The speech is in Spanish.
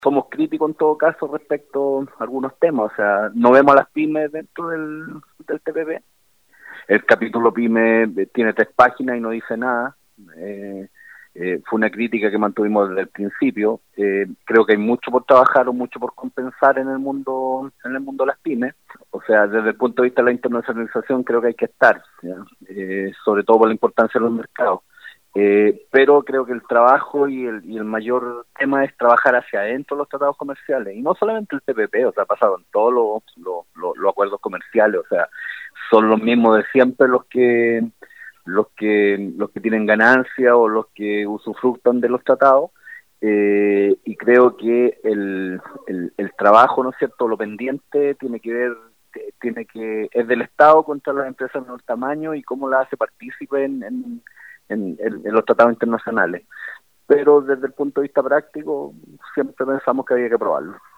somos críticos en todo caso respecto a algunos temas, o sea, no vemos a las pymes dentro del TPP. El capítulo pyme tiene 3 páginas y no dice nada. Fue una crítica que mantuvimos desde el principio. Creo que hay mucho por trabajar o mucho por compensar en el mundo de las pymes. O sea, desde el punto de vista de la internacionalización creo que hay que estar, sobre todo por la importancia de los mercados. Pero creo que el trabajo y el mayor tema es trabajar hacia adentro los tratados comerciales, y no solamente el TPP, o sea, ha pasado en todos los acuerdos comerciales, o sea, son los mismos de siempre los que tienen ganancia o los que usufructan de los tratados, y creo que el trabajo, ¿no es cierto?, lo pendiente es del Estado contra las empresas de menor tamaño y cómo las hace partícipe en los tratados internacionales. Pero desde el punto de vista práctico siempre pensamos que había que probarlo.